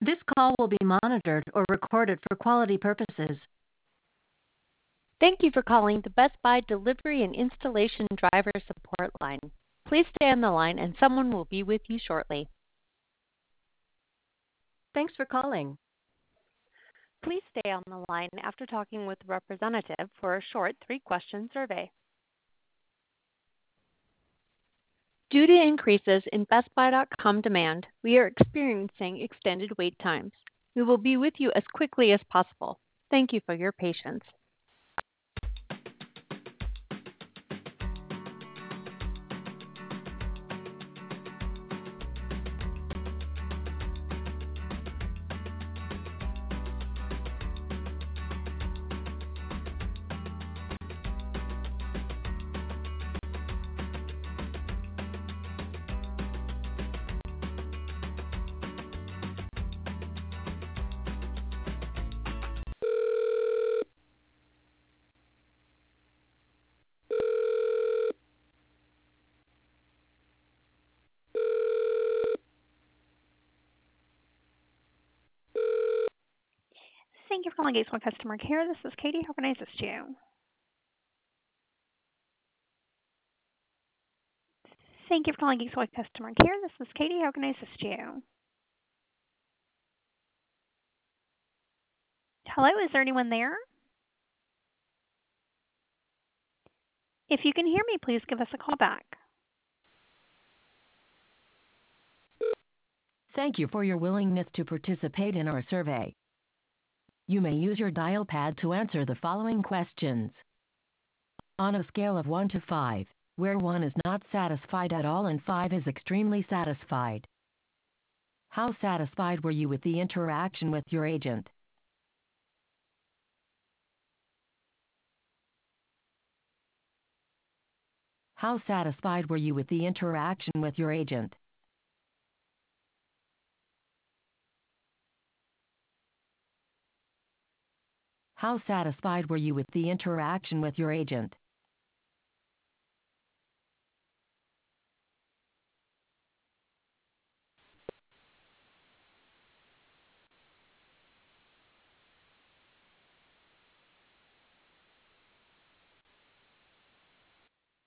This call will be monitored or recorded for quality purposes. Thank you for calling the Best Buy Delivery and Installation Driver Support Line. Please stay on the line and someone will be with you shortly. Thanks for calling. Please stay on the line after talking with a representative for a short 3-question survey. Due to increases in BestBuy.com demand, we are experiencing extended wait times. We will be with you as quickly as possible. Thank you for your patience. Thank you for calling Gatesville Customer Care. This is Katie. How can I assist you? Thank you for calling Gatesville Customer Care. This is Katie. How can I assist you? Hello, is there anyone there? If you can hear me, please give us a call back. Thank you for your willingness to participate in our survey. You may use your dial pad to answer the following questions. On a scale of 1 to 5, where 1 is not satisfied at all and 5 is extremely satisfied, how satisfied were you with the interaction with your agent? How satisfied were you with the interaction with your agent? How satisfied were you with the interaction with your agent? How satisfied were you with the interaction with your agent?